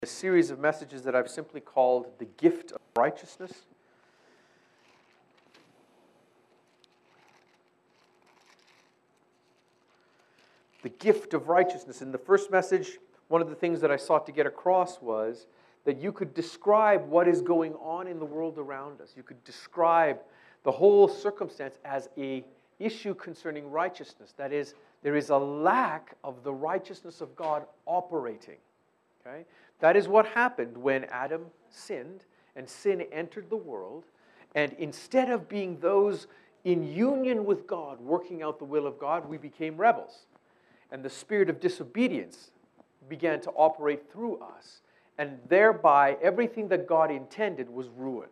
A series of messages that I've simply called the gift of righteousness. The gift of righteousness. In the first message, one of the things that I sought to get across was that you could describe what is going on in the world around us. You could describe the whole circumstance as an issue concerning righteousness. That is, there is a lack of the righteousness of God operating. Okay? That is what happened when Adam sinned and sin entered the world. And instead of being those in union with God, working out the will of God, we became rebels. And the spirit of disobedience began to operate through us. And thereby, everything that God intended was ruined.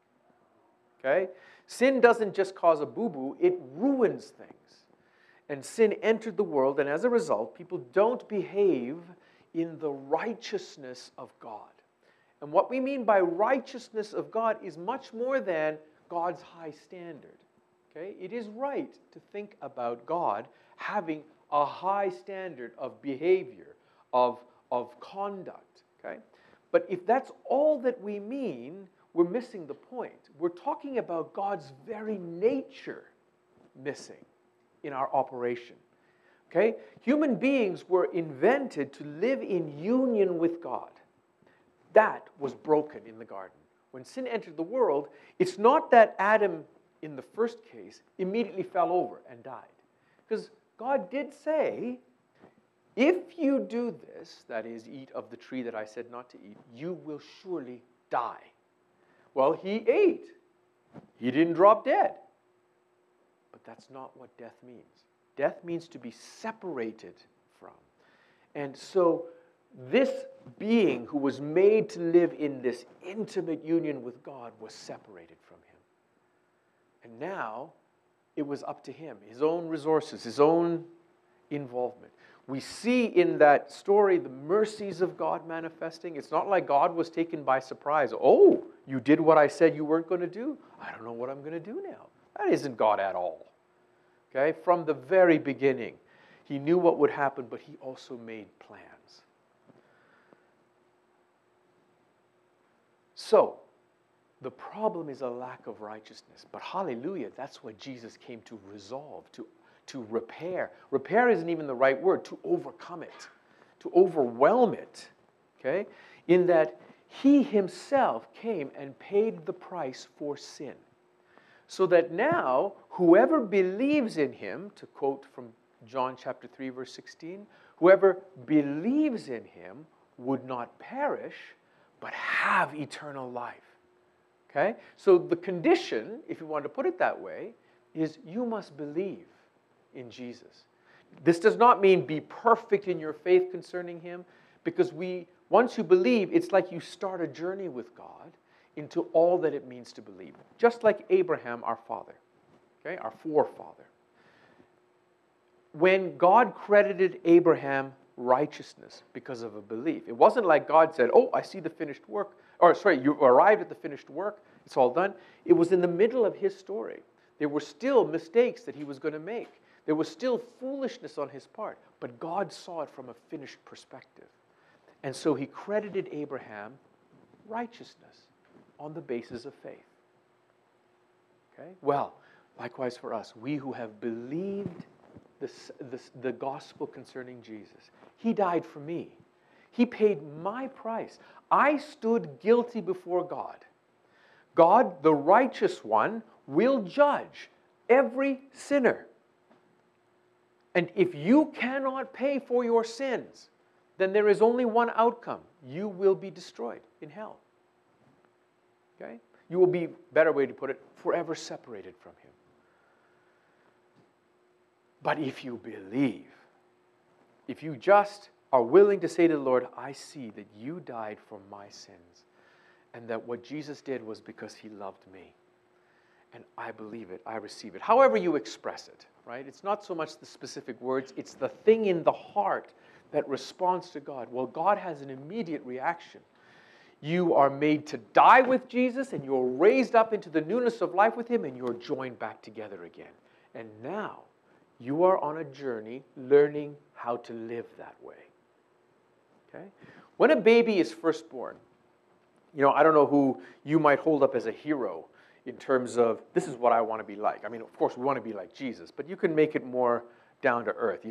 Okay? Sin doesn't just cause a boo-boo, it ruins things. And sin entered the world, and as a result, people don't behave in the righteousness of God. And what we mean by righteousness of God is much more than God's high standard. Okay? It is right to think about God having a high standard of behavior, of conduct. Okay? But if that's all that we mean, we're missing the point. We're talking about God's very nature missing in our operation. Okay? Human beings were invented to live in union with God. That was broken in the garden. When sin entered the world, it's not that Adam, in the first case, immediately fell over and died. Because God did say, if you do this, that is, eat of the tree that I said not to eat, you will surely die. Well, he ate. He didn't drop dead. But that's not what death means. Death means to be separated from. And so this being who was made to live in this intimate union with God was separated from him. And now it was up to him, his own resources, his own involvement. We see in that story the mercies of God manifesting. It's not like God was taken by surprise. Oh, you did what I said you weren't going to do? I don't know what I'm going to do now. That isn't God at all. Okay? From the very beginning, he knew what would happen, but he also made plans. So, the problem is a lack of righteousness. But hallelujah, that's what Jesus came to resolve, to repair. Repair isn't even the right word, to overcome it, to overwhelm it. Okay? In that he himself came and paid the price for sin. So that now, whoever believes in him, to quote from John chapter 3, verse 16, whoever believes in him would not perish, but have eternal life. Okay? So the condition, if you want to put it that way, is you must believe in Jesus. This does not mean be perfect in your faith concerning him, because once you believe, it's like you start a journey with God into all that it means to believe. Just like Abraham, our father, okay, our forefather. When God credited Abraham righteousness because of a belief, it wasn't like God said, oh, I see the finished work, you arrived at the finished work, it's all done. It was in the middle of his story. There were still mistakes that he was going to make. There was still foolishness on his part, but God saw it from a finished perspective. And so he credited Abraham righteousness on the basis of faith. Okay? Well, likewise for us, we who have believed the gospel concerning Jesus. He died for me. He paid my price. I stood guilty before God. God, the righteous one, will judge every sinner. And if you cannot pay for your sins, then there is only one outcome. You will be destroyed in hell. Okay? You will be, better way to put it, forever separated from him. But if you believe, if you just are willing to say to the Lord, I see that you died for my sins, and that what Jesus did was because he loved me, and I believe it, I receive it. However you express it, right? It's not so much the specific words, it's the thing in the heart that responds to God. Well, God has an immediate reaction. You are made to die with Jesus, and you're raised up into the newness of life with him, and you're joined back together again. And now, you are on a journey learning how to live that way. Okay? When a baby is first born, I don't know who you might hold up as a hero in terms of, this is what I want to be like. I mean, of course, we want to be like Jesus, but you can make it more down to earth.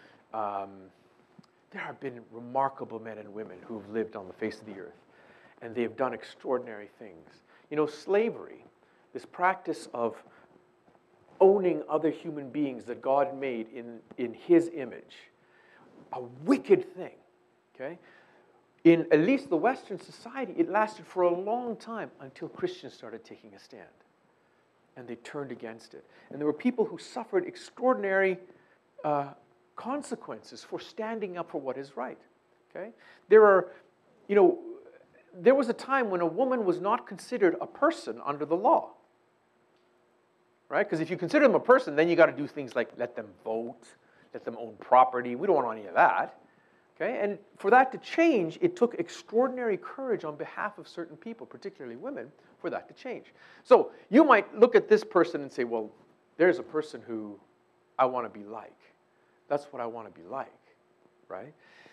There have been remarkable men and women who've lived on the face of the earth, and they have done extraordinary things. Slavery, this practice of owning other human beings that God made in His image, a wicked thing, okay? In at least the Western society, it lasted for a long time until Christians started taking a stand, and they turned against it. And there were people who suffered extraordinary consequences for standing up for what is right. Okay? There was a time when a woman was not considered a person under the law. Right? Because if you consider them a person, then you got to do things like let them vote, let them own property. We don't want any of that. Okay? And for that to change, it took extraordinary courage on behalf of certain people, particularly women, for that to change. So you might look at this person and say, well, there's a person who I want to be like. That's what I want to be like, right?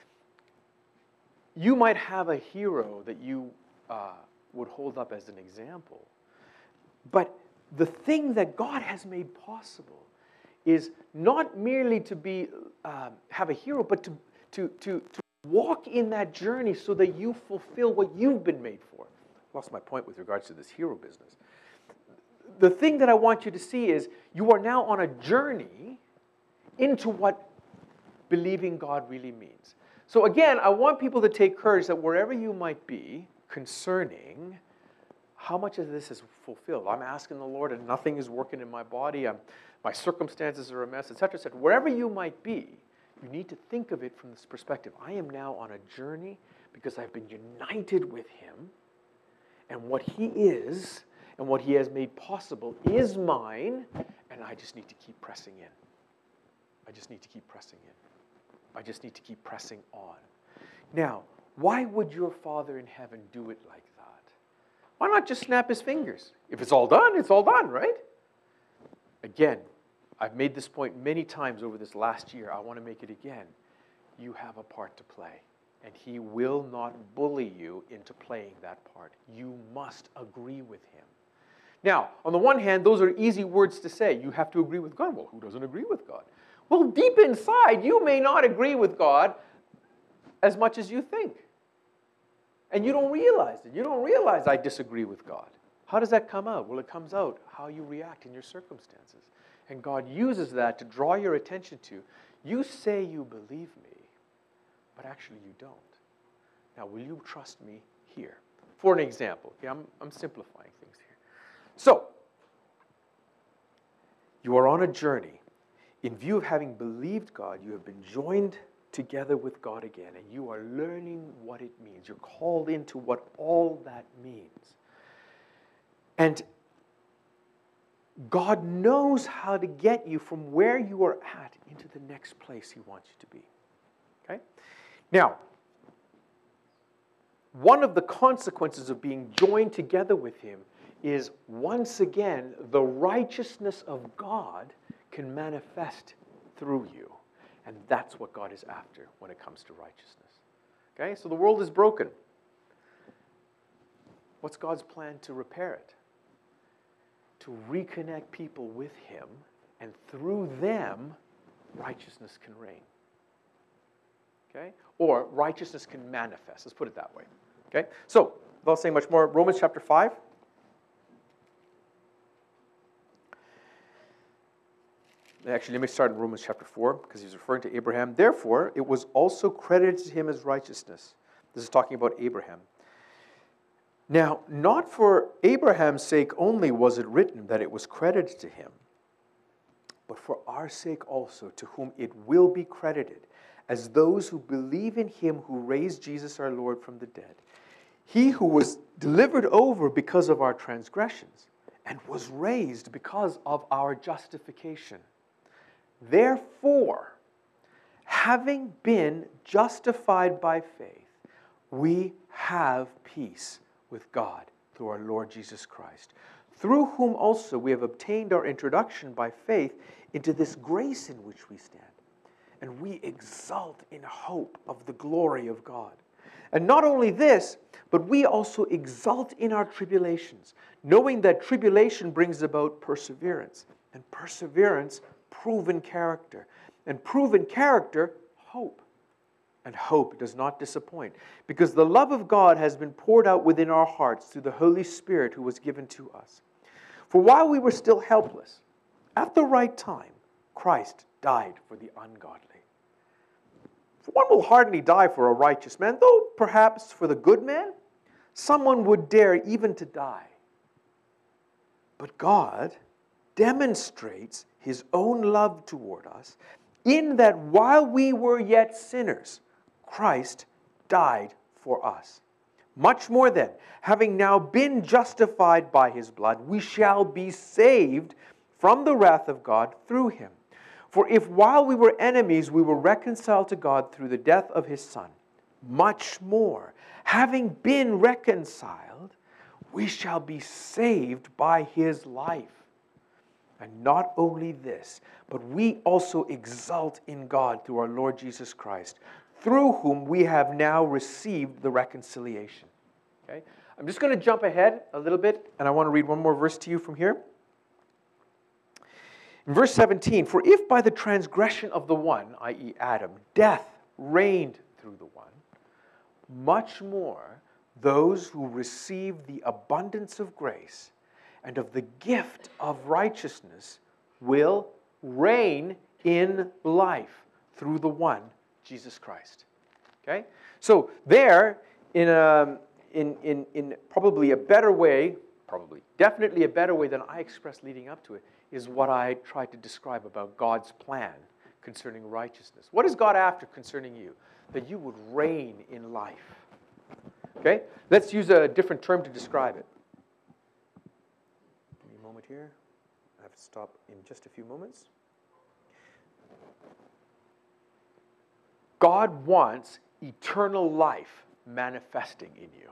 You might have a hero that you would hold up as an example. But the thing that God has made possible is not merely to have a hero, but to walk in that journey so that you fulfill what you've been made for. I lost my point with regards to this hero business. The thing that I want you to see is you are now on a journey into what believing God really means. So again, I want people to take courage that wherever you might be concerning how much of this is fulfilled. I'm asking the Lord and nothing is working in my body. My circumstances are a mess, etc., etc. Wherever you might be, you need to think of it from this perspective. I am now on a journey because I've been united with Him, and what He is and what He has made possible is mine, and I just need to keep pressing in. I just need to keep pressing in. I just need to keep pressing on. Now, why would your Father in heaven do it like that? Why not just snap His fingers? If it's all done, right? Again, I've made this point many times over this last year. I want to make it again. You have a part to play, and He will not bully you into playing that part. You must agree with Him. Now, on the one hand, those are easy words to say. You have to agree with God. Well, who doesn't agree with God? Well, deep inside, you may not agree with God as much as you think. And you don't realize it. You don't realize I disagree with God. How does that come out? Well, it comes out how you react in your circumstances. And God uses that to draw your attention to, you say you believe me, but actually you don't. Now, will you trust me here? For an example, okay, I'm simplifying things here. So, you are on a journey. In view of having believed God, you have been joined together with God again, and you are learning what it means. You're called into what all that means. And God knows how to get you from where you are at into the next place He wants you to be. Okay? Now, one of the consequences of being joined together with Him is, once again, the righteousness of God can manifest through you. And that's what God is after when it comes to righteousness. Okay? So the world is broken. What's God's plan to repair it? To reconnect people with Him, and through them, righteousness can reign. Okay? Or righteousness can manifest. Let's put it that way. Okay? So, without saying much more, Romans chapter 5. Actually, let me start in Romans chapter 4, because he's referring to Abraham. Therefore, it was also credited to him as righteousness. This is talking about Abraham. Now, not for Abraham's sake only was it written that it was credited to him, but for our sake also, to whom it will be credited, as those who believe in Him who raised Jesus our Lord from the dead. He who was delivered over because of our transgressions, and was raised because of our justification. Therefore, having been justified by faith, we have peace with God through our Lord Jesus Christ, through whom also we have obtained our introduction by faith into this grace in which we stand. And we exult in hope of the glory of God. And not only this, but we also exult in our tribulations, knowing that tribulation brings about perseverance, and perseverance, proven character, and proven character, hope. And hope does not disappoint, because the love of God has been poured out within our hearts through the Holy Spirit who was given to us. For while we were still helpless, at the right time, Christ died for the ungodly. For one will hardly die for a righteous man, though perhaps for the good man, someone would dare even to die. But God demonstrates His own love toward us in that while we were yet sinners, Christ died for us. Much more then, having now been justified by His blood, we shall be saved from the wrath of God through Him. For if while we were enemies, we were reconciled to God through the death of His Son, much more, having been reconciled, we shall be saved by His life. And not only this, but we also exult in God through our Lord Jesus Christ, through whom we have now received the reconciliation. Okay? I'm just going to jump ahead a little bit, and I want to read one more verse to you from here. In verse 17, for if by the transgression of the one, i.e. Adam, death reigned through the one, much more those who receive the abundance of grace and of the gift of righteousness will reign in life through the one, Jesus Christ. Okay? So there, in probably a better way, definitely a better way than I expressed leading up to it, is what I tried to describe about God's plan concerning righteousness. What is God after concerning you? That you would reign in life. Okay? Let's use a different term to describe it. Give me a moment here. I have to stop in just a few moments. God wants eternal life manifesting in you.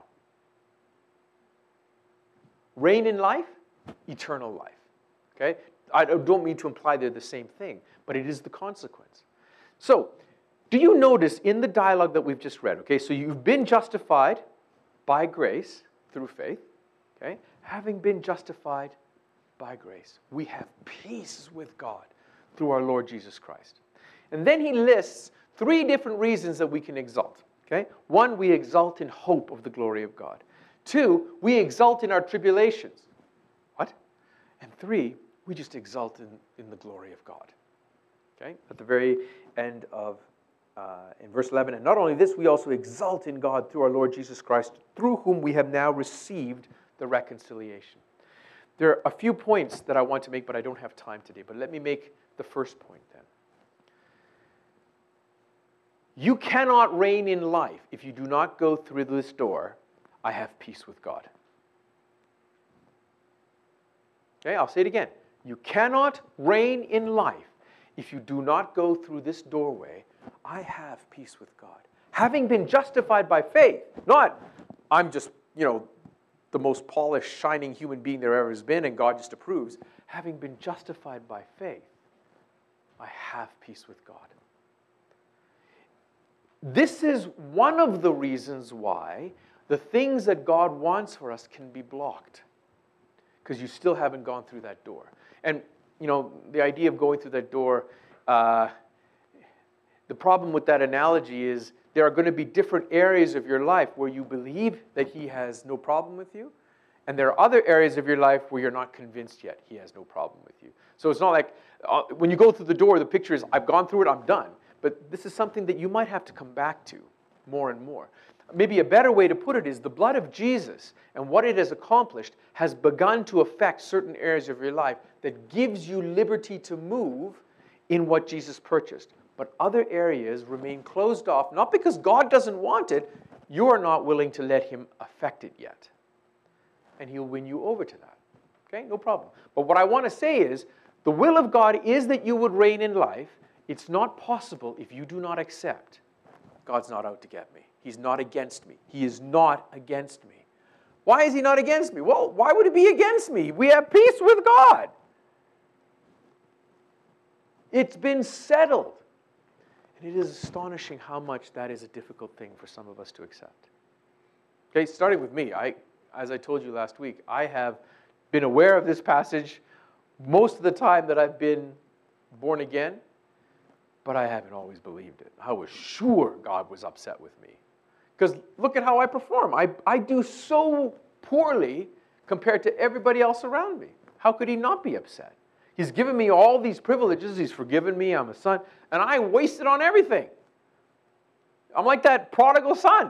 Reign in life, eternal life. Okay? I don't mean to imply they're the same thing, but it is the consequence. So, do you notice in the dialogue that we've just read, okay, so you've been justified by grace through faith, okay? Having been justified by grace, we have peace with God through our Lord Jesus Christ. And then he lists 3 different reasons that we can exult, okay? 1, we exult in hope of the glory of God. 2, we exult in our tribulations. What? And 3, we just exult in the glory of God. Okay? At the very end of, in verse 11, and not only this, we also exult in God through our Lord Jesus Christ, through whom we have now received the reconciliation. There are a few points that I want to make, but I don't have time today. But let me make the first point then. You cannot reign in life if you do not go through this door, I have peace with God. Okay, I'll say it again. You cannot reign in life if you do not go through this doorway, I have peace with God. Having been justified by faith, not I'm just, the most polished, shining human being there ever has been and God just approves. Having been justified by faith, I have peace with God. This is one of the reasons why the things that God wants for us can be blocked. Because you still haven't gone through that door. And, the idea of going through that door, the problem with that analogy is there are going to be different areas of your life where you believe that He has no problem with you, and there are other areas of your life where you're not convinced yet He has no problem with you. So it's not like when you go through the door, the picture is, I've gone through it, I'm done. But this is something that you might have to come back to more and more. Maybe a better way to put it is the blood of Jesus and what it has accomplished has begun to affect certain areas of your life that gives you liberty to move in what Jesus purchased. But other areas remain closed off, not because God doesn't want it, you are not willing to let Him affect it yet. And He'll win you over to that. Okay, no problem. But what I want to say is, the will of God is that you would reign in life. It's not possible if you do not accept God's not out to get me. He's not against me. He is not against me. Why is He not against me? Well, why would He be against me? We have peace with God. It's been settled. And it is astonishing how much that is a difficult thing for some of us to accept. Okay, starting with me, as I told you last week, I have been aware of this passage most of the time that I've been born again, but I haven't always believed it. I was sure God was upset with me. Because look at how I perform. I do so poorly compared to everybody else around me. How could he not be upset? He's given me all these privileges. He's forgiven me. I'm a son. And I wasted on everything. I'm like that prodigal son.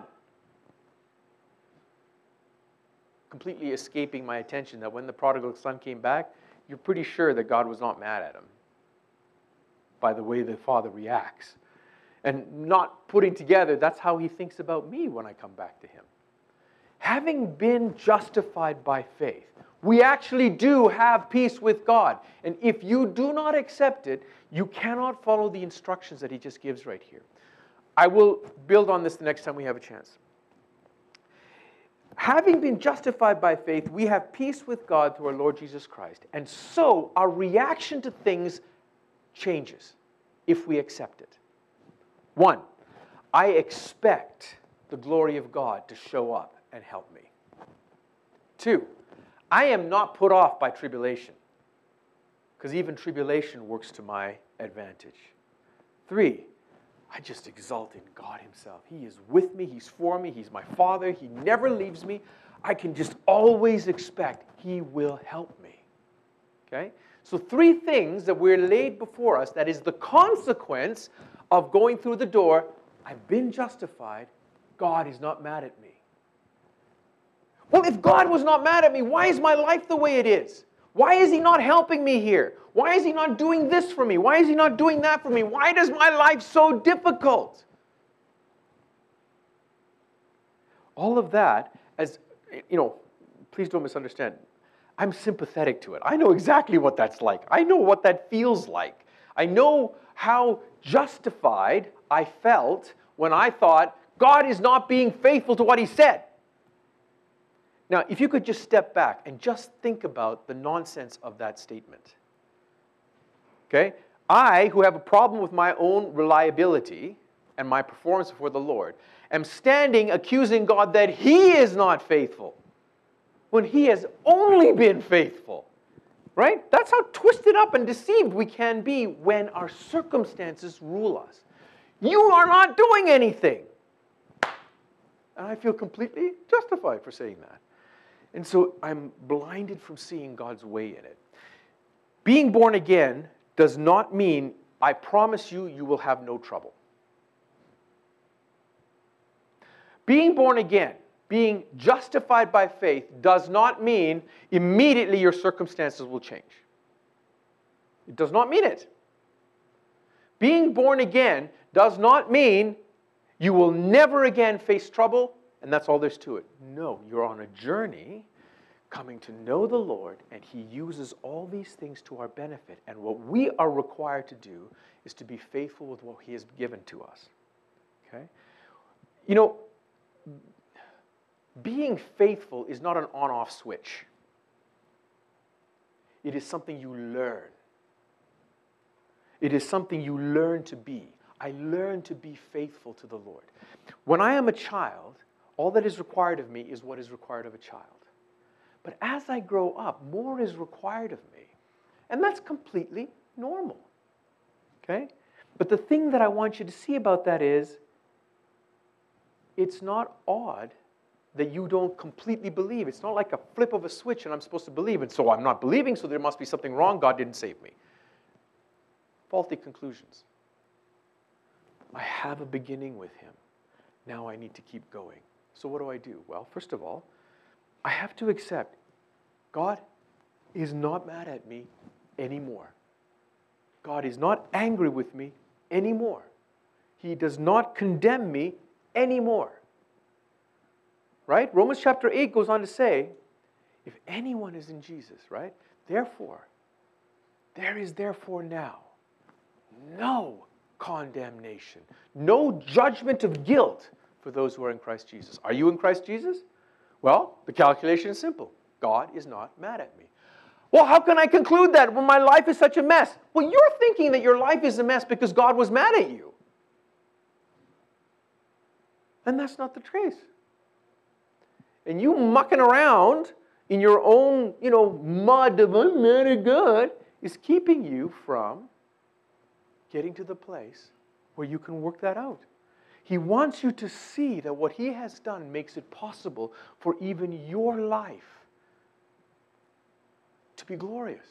Completely escaping my attention that when the prodigal son came back, you're pretty sure that God was not mad at him by the way the father reacts. And not putting together, that's how he thinks about me when I come back to him. Having been justified by faith, we actually do have peace with God. And if you do not accept it, you cannot follow the instructions that he just gives right here. I will build on this the next time we have a chance. Having been justified by faith, we have peace with God through our Lord Jesus Christ. And so our reaction to things changes if we accept it. 1, I expect the glory of God to show up and help me. 2, I am not put off by tribulation, because even tribulation works to my advantage. 3, I just exult in God himself. He is with me. He's for me. He's my Father. He never leaves me. I can just always expect he will help me. Okay? So 3 things that we're laid before us that is the consequence of going through the door. I've been justified. God is not mad at me. Well, if God was not mad at me, why is my life the way it is? Why is he not helping me here? Why is he not doing this for me? Why is he not doing that for me? Why does my life so difficult? All of that, as you know, please don't misunderstand. I'm sympathetic to it. I know exactly what that's like. I know what that feels like. I know how justified I felt when I thought God is not being faithful to what he said. Now, if you could just step back and just think about the nonsense of that statement. Okay? I, who have a problem with my own reliability and my performance before the Lord, am standing accusing God that he is not faithful when he has only been faithful. Right? That's how twisted up and deceived we can be when our circumstances rule us. You are not doing anything. And I feel completely justified for saying that. And so I'm blinded from seeing God's way in it. Being born again does not mean, I promise you, you will have no trouble. Being born again, being justified by faith, does not mean immediately your circumstances will change. It does not mean it. Being born again does not mean you will never again face trouble, and that's all there's to it. No, you're on a journey coming to know the Lord, and he uses all these things to our benefit. And what we are required to do is to be faithful with what he has given to us. Okay? You know, being faithful is not an on-off switch. It is something you learn. It is something you learn to be. I learn to be faithful to the Lord. When I am a child, all that is required of me is what is required of a child. But as I grow up, more is required of me. And that's completely normal. Okay? But the thing that I want you to see about that is, it's not odd that you don't completely believe. It's not like a flip of a switch and I'm supposed to believe. And so I'm not believing, so there must be something wrong. God didn't save me. Faulty conclusions. I have a beginning with him. Now I need to keep going. So what do I do? Well, first of all, I have to accept God is not mad at me anymore. God is not angry with me anymore. He does not condemn me anymore. Right? Romans chapter 8 goes on to say, if anyone is in Jesus, right? Therefore, there is therefore now no condemnation, no judgment of guilt for those who are in Christ Jesus. Are you in Christ Jesus? Well, the calculation is simple. God is not mad at me. Well, how can I conclude that when my life is such a mess? Well, you're thinking that your life is a mess because God was mad at you. And that's not the case. And you mucking around in your own, mud of I'm not a God is keeping you from getting to the place where you can work that out. He wants you to see that what He has done makes it possible for even your life to be glorious.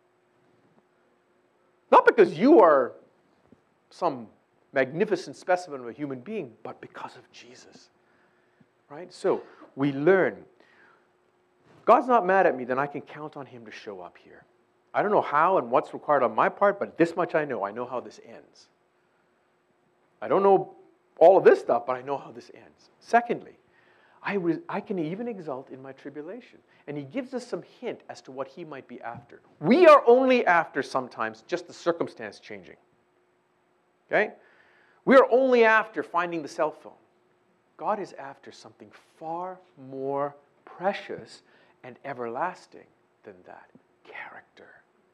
Not because you are some magnificent specimen of a human being, but because of Jesus. Right? So, we learn. God's not mad at me, then I can count on Him to show up here. I don't know how and what's required on my part, but this much I know. I know how this ends. I don't know all of this stuff, but I know how this ends. Secondly, I can even exult in my tribulation. And He gives us some hint as to what He might be after. We are only after sometimes just the circumstance changing. Okay? We are only after finding the cell phone. God is after something far more precious and everlasting than that. Character.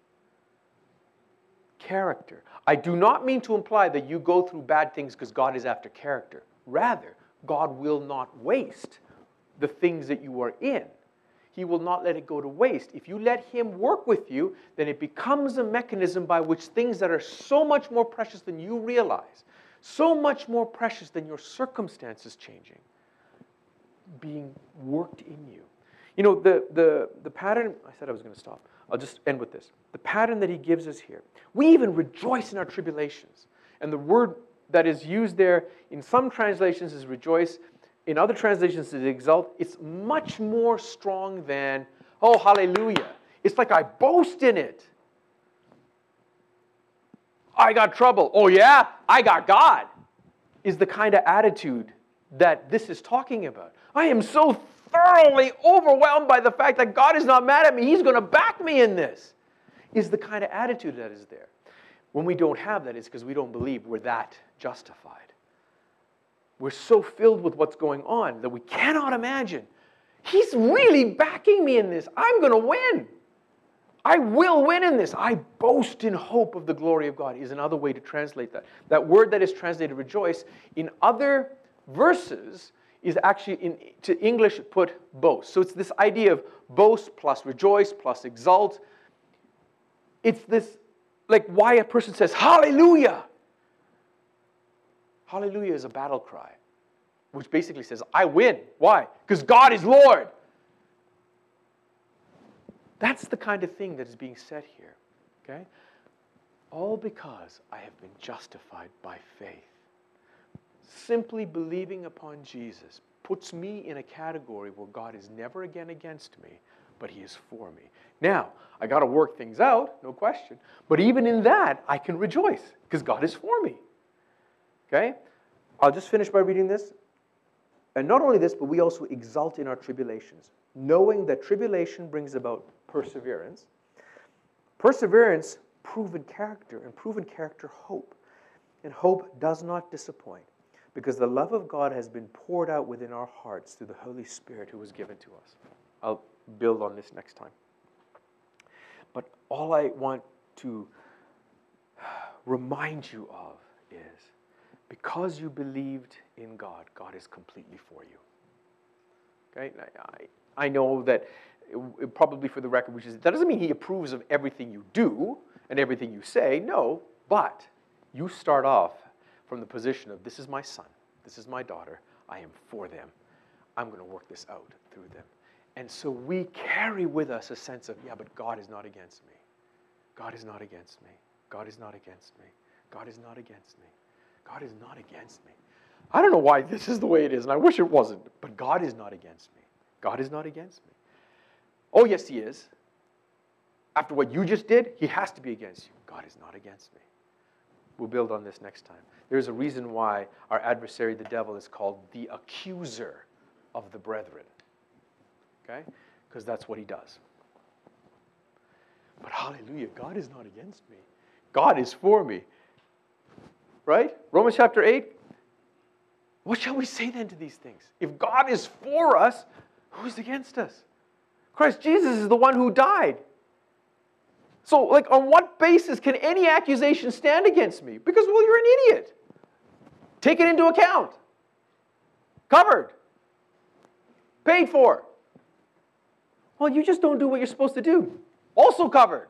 Character. I do not mean to imply that you go through bad things because God is after character. Rather, God will not waste the things that you are in. He will not let it go to waste. If you let Him work with you, then it becomes a mechanism by which things that are so much more precious than you realize, so much more precious than your circumstances changing, being worked in you. You know, the pattern, I said I was going to stop. I'll just end with this. The pattern that He gives us here. We even rejoice in our tribulations. And the word that is used there in some translations is rejoice. In other translations is exult. It's much more strong than, oh, hallelujah. It's like I boast in it. I got trouble. Oh, yeah? I got God. Is the kind of attitude that this is talking about. I am so thoroughly overwhelmed by the fact that God is not mad at me. He's going to back me in this. Is the kind of attitude that is there. When we don't have that, it's because we don't believe we're that justified. We're so filled with what's going on that we cannot imagine. He's really backing me in this. I'm going to win. I will win in this. I boast in hope of the glory of God is another way to translate that. That word that is translated rejoice in other verses is actually to English put boast. So it's this idea of boast plus rejoice plus exult. It's this, like why a person says, hallelujah. Hallelujah is a battle cry, which basically says, I win. Why? Because God is Lord. That's the kind of thing that is being said here. Okay? All because I have been justified by faith. Simply believing upon Jesus puts me in a category where God is never again against me, but He is for me. Now, I got to work things out, no question. But even in that, I can rejoice because God is for me. Okay? I'll just finish by reading this. And not only this, but we also exult in our tribulations, knowing that tribulation brings about perseverance. Perseverance, proven character, and proven character, hope. And hope does not disappoint, because the love of God has been poured out within our hearts through the Holy Spirit who was given to us. I'll build on this next time. But all I want to remind you of is, because you believed in God, God is completely for you. Okay? I know that, probably for the record, that doesn't mean He approves of everything you do and everything you say. No, but you start off from the position of, this is my son, this is my daughter, I am for them. I'm going to work this out through them. And so we carry with us a sense of, yeah, but God is not against me. God is not against me. God is not against me. God is not against me. God is not against me. I don't know why this is the way it is, and I wish it wasn't, but God is not against me. God is not against me. Oh, yes, He is. After what you just did, He has to be against you. God is not against me. We'll build on this next time. There's a reason why our adversary, the devil, is called the accuser of the brethren. Okay? Because that's what he does. But hallelujah, God is not against me. God is for me. Right? Romans chapter 8. What shall we say then to these things? If God is for us, who is against us? Christ Jesus is the one who died. So, on what basis can any accusation stand against me? Because, well, you're an idiot. Take it into account. Covered. Paid for. Well, you just don't do what you're supposed to do. Also covered.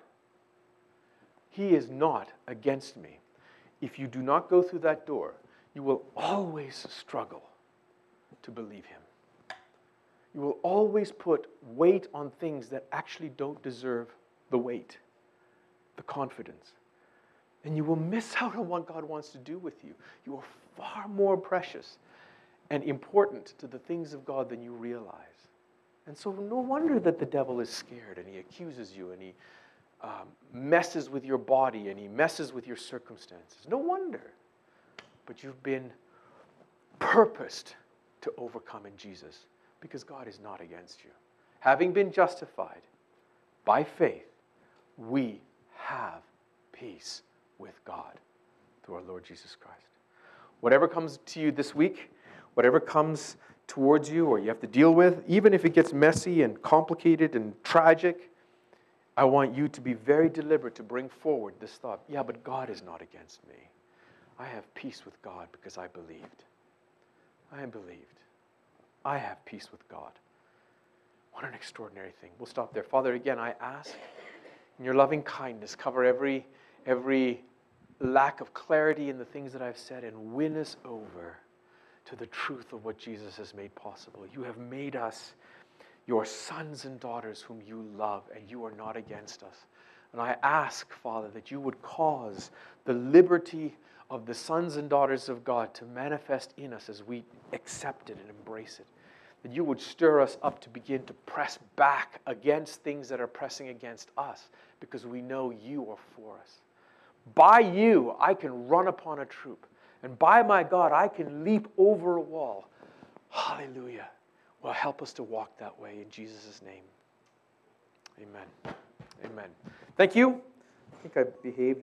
He is not against me. If you do not go through that door, you will always struggle to believe him. You will always put weight on things that actually don't deserve the weight, the confidence. And you will miss out on what God wants to do with you. You are far more precious and important to the things of God than you realize. And so no wonder that the devil is scared and he accuses you and he messes with your body and he messes with your circumstances. No wonder. But you've been purposed to overcome in Jesus because God is not against you. Having been justified by faith, we have peace with God through our Lord Jesus Christ. Whatever comes to you this week, whatever comes towards you or you have to deal with, even if it gets messy and complicated and tragic, I want you to be very deliberate to bring forward this thought. Yeah, but God is not against me. I have peace with God because I believed. I believed. I have peace with God. What an extraordinary thing. We'll stop there. Father, again, I ask in your loving kindness, cover every lack of clarity in the things that I've said and win us over to the truth of what Jesus has made possible. You have made us your sons and daughters whom you love, and you are not against us. And I ask, Father, that you would cause the liberty of the sons and daughters of God to manifest in us as we accept it and embrace it. That you would stir us up to begin to press back against things that are pressing against us because we know you are for us. By you, I can run upon a troop. And by my God, I can leap over a wall. Hallelujah. Well, help us to walk that way in Jesus' name. Amen. Amen. Thank you. I think I behaved